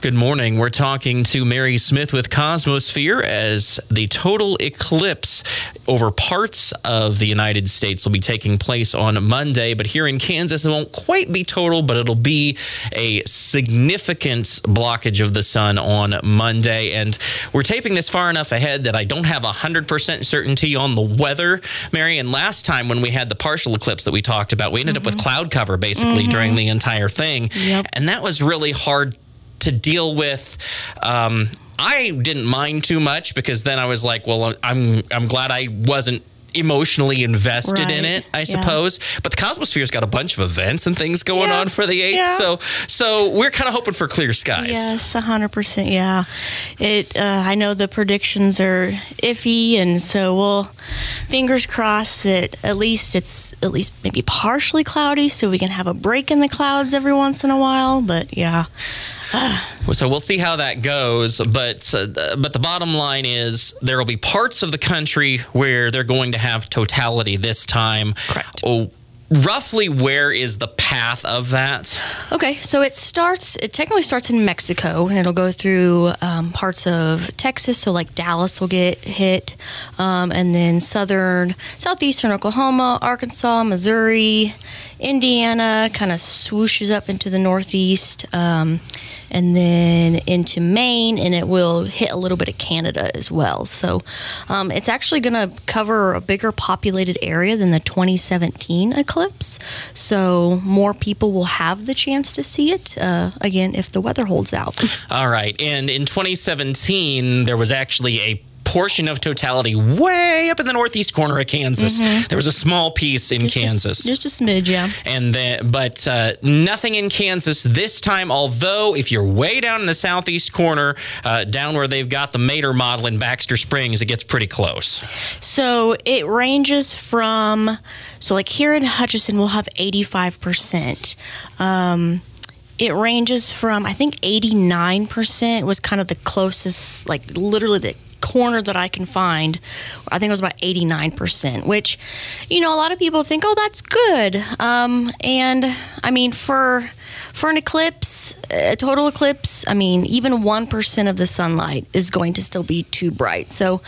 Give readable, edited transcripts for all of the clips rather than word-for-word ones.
Good morning. We're talking to Mary Smith with Cosmosphere as the total eclipse over parts of the United States will be taking place on Monday. But here in Kansas, it won't quite be total, but it'll be a significant blockage of the sun on Monday. And we're taping this far enough ahead that I don't have 100% certainty on the weather, Mary. And last time when we had the partial eclipse that we talked about, we ended up with cloud cover basically during the entire thing. Yep. And that was really hard to deal with. I didn't mind too much because then I was like, well, I'm glad I wasn't emotionally invested in it, I suppose. But the Cosmosphere's got a bunch of events and things going on for the 8th. So we're kind of hoping for clear skies. Yes, 100%. Yeah. I know the predictions are iffy, and so we'll fingers crossed that at least maybe partially cloudy so we can have a break in the clouds every once in a while. But yeah. So we'll see how that goes, but the bottom line is there will be parts of the country where they're going to have totality this time. Correct. Oh, roughly where is the path of that? Okay, so it technically starts in Mexico, and it'll go through parts of Texas, so like Dallas will get hit, and then southeastern Oklahoma, Arkansas, Missouri, Indiana, kind of swooshes up into the northeast, and then into Maine, and it will hit a little bit of Canada as well. So it's actually going to cover a bigger populated area than the 2017 eclipse. So more people will have the chance to see it, again, if the weather holds out. All right. And in 2017, there was actually a portion of totality way up in the northeast corner of Kansas. There was a small piece in Kansas. Just a smidge, yeah. And but nothing in Kansas this time, although if you're way down in the southeast corner, down where they've got the Mater model in Baxter Springs, it gets pretty close. So it ranges from, like here in Hutchinson, we'll have 85%. It ranges from, I think 89% was kind of the closest, like literally the corner that I can find. I think it was about 89%, which, a lot of people think, oh, that's good. And I mean, for an eclipse, a total eclipse, I mean, even 1% of the sunlight is going to still be too bright. So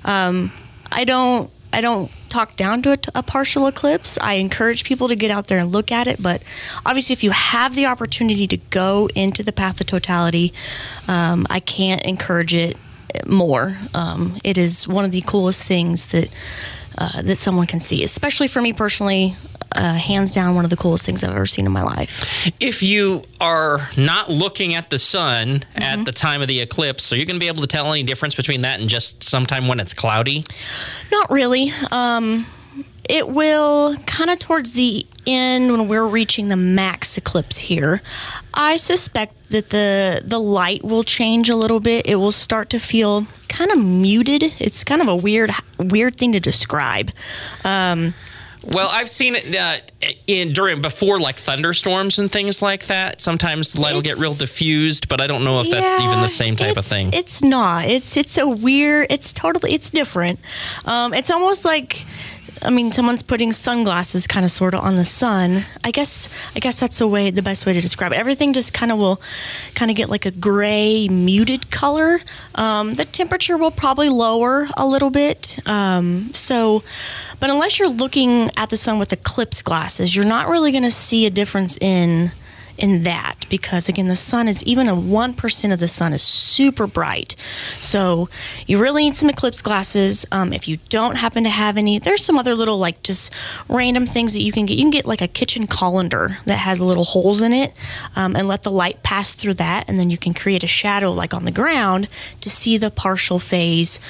I don't talk down to a partial eclipse. I encourage people to get out there and look at it, but obviously if you have the opportunity to go into the path of totality, I can't encourage it more. It is one of the coolest things that someone can see, especially for me personally. Hands down, one of the coolest things I've ever seen in my life. If you are not looking at the sun at the time of the eclipse, are you going to be able to tell any difference between that and just sometime when it's cloudy? Not really. It will kind of towards the end when we're reaching the max eclipse here. I suspect that the light will change a little bit. It will start to feel kind of muted. It's kind of a weird thing to describe. Well, I've seen it before like thunderstorms and things like that. Sometimes the light will get real diffused, but I don't know if that's even the same type of thing. It's not. It's a weird. It's different. It's almost like, someone's putting sunglasses kind of sort of on the sun. I guess that's the best way to describe it. Everything just will get like a gray muted color. The temperature will probably lower a little bit. But unless you're looking at the sun with eclipse glasses, you're not really going to see a difference in that, because again, the sun is, even a 1% of the sun is super bright. So you really need some eclipse glasses. If you don't happen to have any, there's some other little like just random things that you can get. You can get like a kitchen colander that has little holes in it, and let the light pass through that, and then you can create a shadow like on the ground to see the partial phase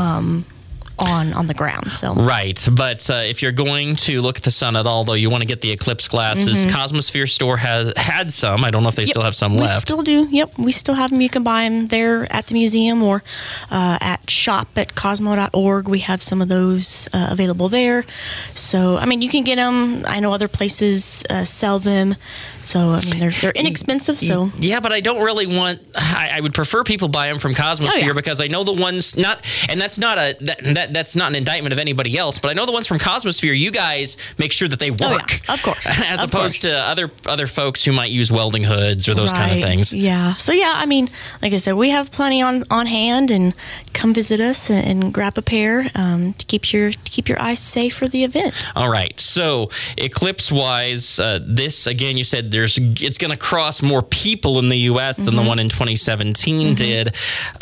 on the ground. So right, but if you're going to look at the sun at all, though, you want to get the eclipse glasses. Cosmosphere store has had some. I don't know if they still have some left. We still do. Yep, we still have them. You can buy them there at the museum or at shop@cosmo.org. We have some of those available there. So you can get them. I know other places sell them. So they're inexpensive. So yeah, but I don't really want. I would prefer people buy them from Cosmosphere because I know the ones not, and that's not that that's not an indictment of anybody else, but I know the ones from Cosmosphere, you guys make sure that they work. Of course. As opposed to other folks who might use welding hoods or those kind of things. Yeah. So yeah, I mean, like I said, we have plenty on hand, and come visit us and grab a pair to keep your eyes safe for the event. All right. So eclipse wise, this again, you said it's going to cross more people in the U.S. than the one in 2017 did.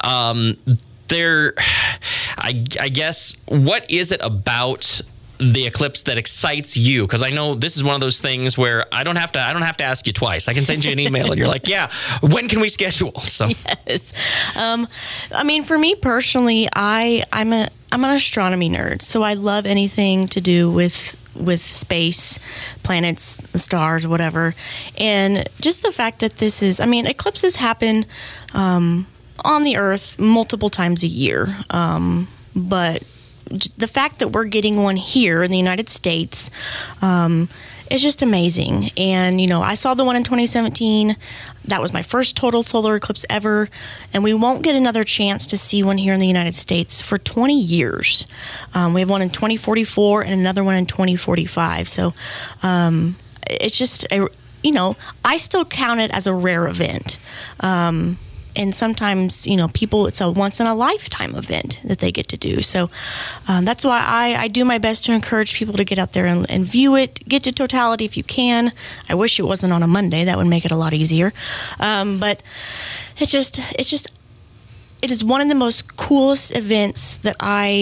I guess, what is it about the eclipse that excites you? Because I know this is one of those things where I don't have to ask you twice. I can send you an email and you're like, yeah, when can we schedule? So yes. I mean, for me personally, I'm an astronomy nerd, so I love anything to do with space, planets, the stars, whatever. And just the fact that eclipses happen on the Earth multiple times a year. But the fact that we're getting one here in the United States is just amazing. And, I saw the one in 2017. That was my first total solar eclipse ever. And we won't get another chance to see one here in the United States for 20 years. We have one in 2044 and another one in 2045. So it's just, I still count it as a rare event. And sometimes, people, it's a once-in-a-lifetime event that they get to do. So that's why I do my best to encourage people to get out there and view it, get to totality if you can. I wish it wasn't on a Monday. That would make it a lot easier. But it is one of the most coolest events that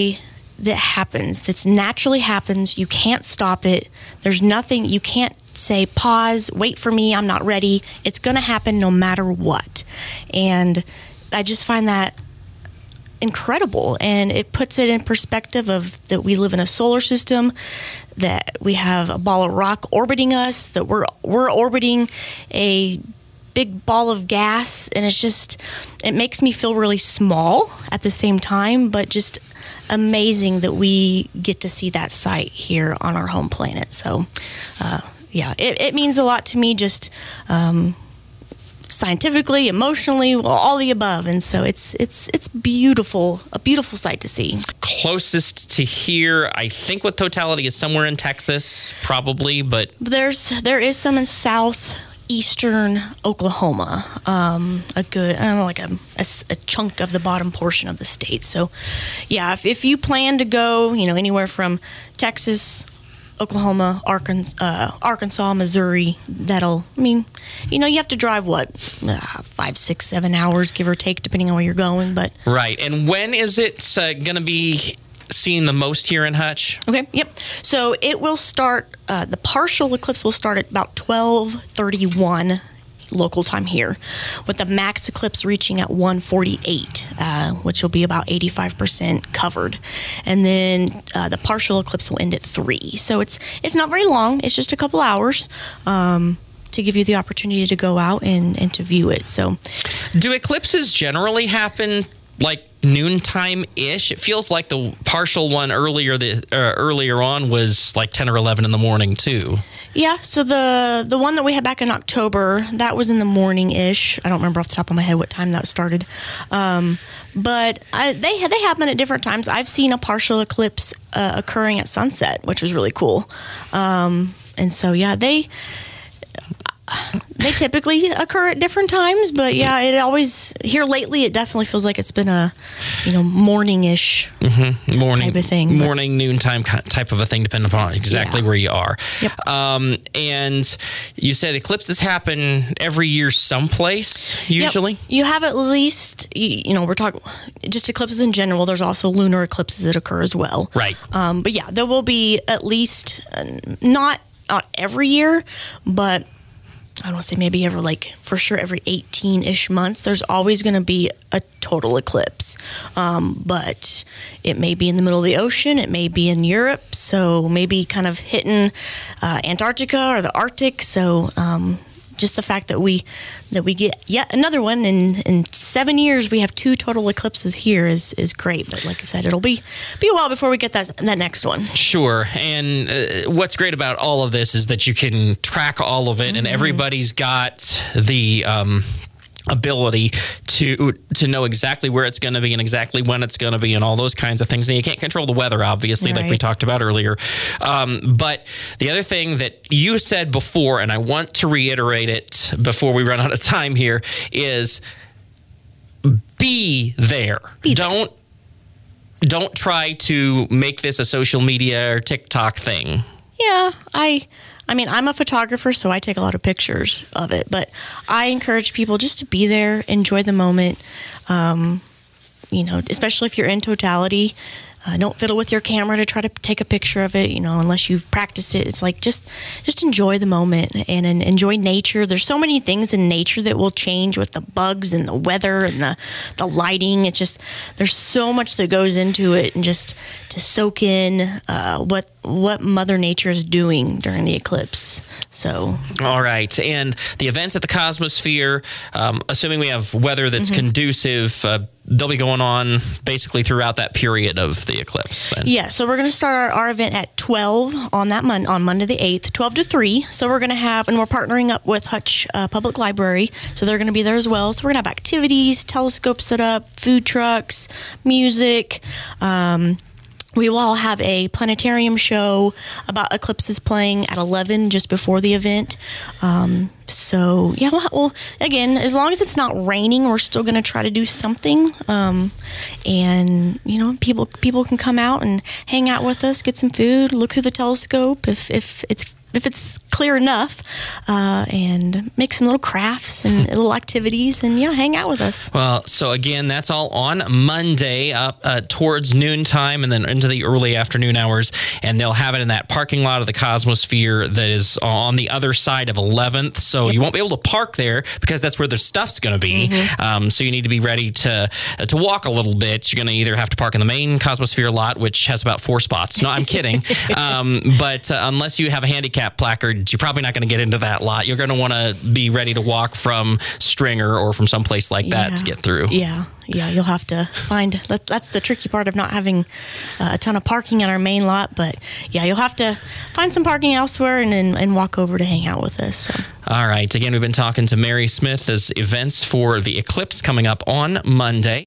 naturally happens. You can't stop it. There's nothing, you can't say, pause, wait for me, I'm not ready. It's going to happen no matter what. And I just find that incredible. And it puts it in perspective of that we live in a solar system, that we have a ball of rock orbiting us, that we're orbiting a big ball of gas. And it makes me feel really small at the same time, but just amazing that we get to see that sight here on our home planet. So, it means a lot to me, just scientifically, emotionally, all the above. And so it's beautiful, a beautiful sight to see. Closest to here, I think, with totality is somewhere in Texas, probably, but there is some in southeastern Oklahoma, a good, I don't know, like a chunk of the bottom portion of the state. So, yeah, if you plan to go, anywhere from Texas, Oklahoma, Arkansas, Missouri, you have to drive 5, 6, 7 hours, give or take, depending on where you're going. But right. And when is it going to be seen the most here in Hutch? Okay. Yep. So it will start. The partial eclipse will start at about 12:31 local time here, with the max eclipse reaching at 1:48, which will be about 85% covered. And then the partial eclipse will end at 3. So it's not very long. It's just a couple hours to give you the opportunity to go out and to view it. So, do eclipses generally happen like noontime-ish? It feels like the partial one earlier on was like 10 or 11 in the morning too. Yeah, so the one that we had back in October, that was in the morning-ish. I don't remember off the top of my head what time that started. But they happen at different times. I've seen a partial eclipse occurring at sunset, which was really cool. And so, yeah, they typically occur at different times, but yeah, it always, here lately, it definitely feels like it's been a, morning-ish type of thing. Morning, noontime type of a thing, depending upon exactly where you are. Yep. And you said eclipses happen every year someplace, usually? Yep. You have at least, we're talking just eclipses in general. There's also lunar eclipses that occur as well. Right. But yeah, there will be at least, not every year, but I don't want to say maybe for sure every 18-ish months, there's always going to be a total eclipse. But it may be in the middle of the ocean. It may be in Europe. So maybe kind of hitting Antarctica or the Arctic. So just the fact that we get yet another one in 7 years, we have 2 total eclipses here is great. But like I said, it'll be a while before we get that next one. Sure. And what's great about all of this is that you can track all of it, and everybody's got the ability to know exactly where it's going to be and exactly when it's going to be and all those kinds of things. And you can't control the weather, obviously, like we talked about earlier. But the other thing that you said before, and I want to reiterate it before we run out of time here, is be there. Don't try to make this a social media or TikTok thing. Yeah, I mean, I'm a photographer, so I take a lot of pictures of it, but I encourage people just to be there, enjoy the moment, especially if you're in totality. Don't fiddle with your camera to try to take a picture of it, unless you've practiced it. It's like just enjoy the moment and enjoy nature. There's so many things in nature that will change with the bugs and the weather and the lighting. It's just, there's so much that goes into it, and just to soak in what Mother Nature is doing during the eclipse. So, all right. And the events at the Cosmosphere, assuming we have weather that's conducive, they'll be going on basically throughout that period of the eclipse. Then. Yeah, so we're going to start our event at 12 on on Monday the 8th, 12 to 3. So we're going to have, and we're partnering up with Hutch Public Library, so they're going to be there as well. So we're going to have activities, telescope set up, food trucks, music. We will all have a planetarium show about eclipses playing at 11 just before the event. So, yeah, well, again, as long as it's not raining, we're still going to try to do something. And, people can come out and hang out with us, get some food, look through the telescope if it's clear enough, and make some little crafts and little activities, and hang out with us. Well, so again, that's all on Monday up towards noontime and then into the early afternoon hours, and they'll have it in that parking lot of the Cosmosphere that is on the other side of 11th. So you won't be able to park there because that's where their stuff's going to be. So you need to be ready to walk a little bit. You're going to either have to park in the main Cosmosphere lot, which has about 4 spots. No, I'm kidding. But unless you have a handicap placard, you're probably not going to get into that lot. You're going to want to be ready to walk from Stringer or from someplace like that to get through. Yeah, you'll have to find, that's the tricky part of not having a ton of parking in our main lot, but you'll have to find some parking elsewhere and walk over to hang out with us. So. All right. Again, we've been talking to Mary Smith as events for the eclipse coming up on Monday.